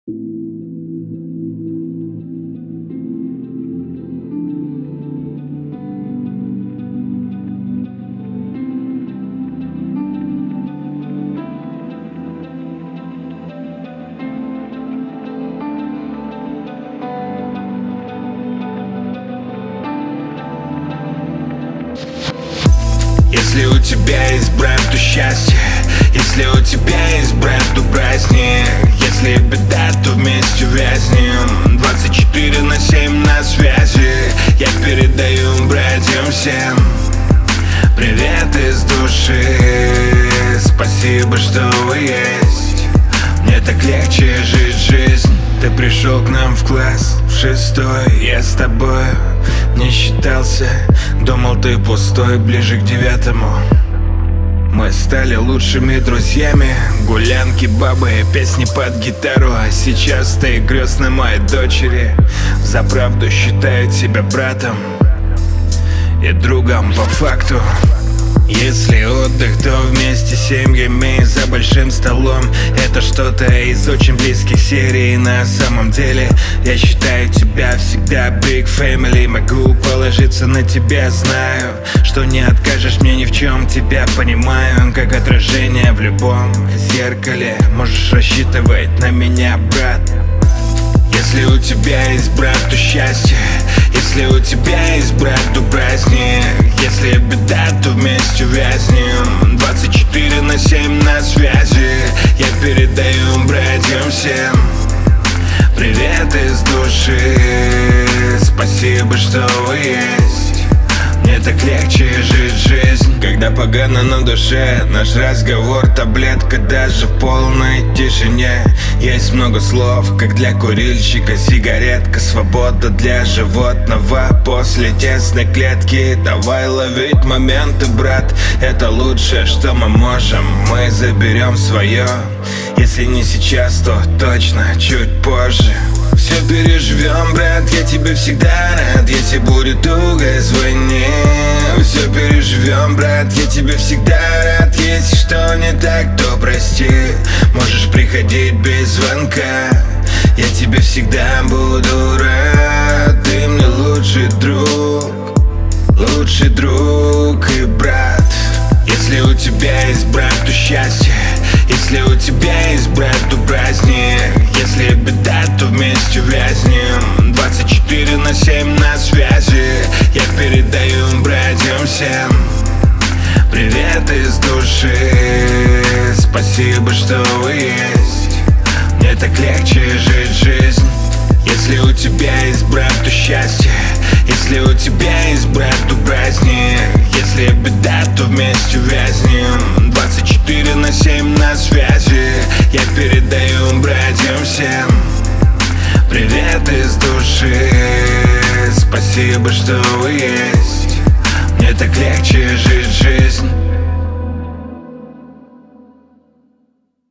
Если у тебя есть брат, то счастье. Если у тебя есть брат, то праздник. Если беда, то вместе вязнем 24/7 на связи. Я передаю братьям всем привет из души. Спасибо, что вы есть. Мне так легче жить жизнь. Ты пришел к нам в класс в 6-й, я с тобой не считался. Думал, ты пустой, ближе к 9-му. Мы стали лучшими друзьями. Гулянки, бабы, песни под гитару. А сейчас ты крестной моей дочери. За правду считают тебя братом и другом по факту. Если отдых, то вместе с семьями за большим столом. Это что-то из очень близких серий. На самом деле я считаю тебя всегда big family. Могу положиться на тебя, знаю, что не откажешь мне ни в чем. Тебя понимаю, как отражение в любом зеркале. Можешь рассчитывать на меня, брат. Если у тебя есть брат, то счастье. Если у тебя есть брат, то праздник. Если беда, то вместе вязнем 24/7 на связи. Я передаю братьям всем привет из души. Спасибо, что вы есть. Мне так легче жить жизнь. Когда погано на душе, наш разговор таблетка. Даже в полной тишине есть много слов, как для курильщика сигаретка. Свобода для животного после тесной клетки. Давай ловить моменты, брат. Это лучшее, что мы можем. Мы заберем свое. Если не сейчас, то точно чуть позже. Все переживем, брат, я тебе всегда рад. Если будет туго, звони. Все переживем, брат, я тебе всегда рад. Если что не так, то прости. Можешь приходить без звонка. Я тебе всегда буду рад. Ты мне лучший друг и брат. Если у тебя есть брат, то счастье. Если у тебя есть брат, то праздник. Если беда, то вместе вязнем 24/7 на связи. Я передаю братьям всем привет из души. Спасибо, что вы есть. Мне так легче жить жизнь. Если у тебя есть брат, то счастье. Если у тебя есть брат, то праздник. Если беда, то вместе вязнем 24/7 на связи. Я передаю братьям всем привет из души. Спасибо, что вы есть. Мне так легче жить жизнь.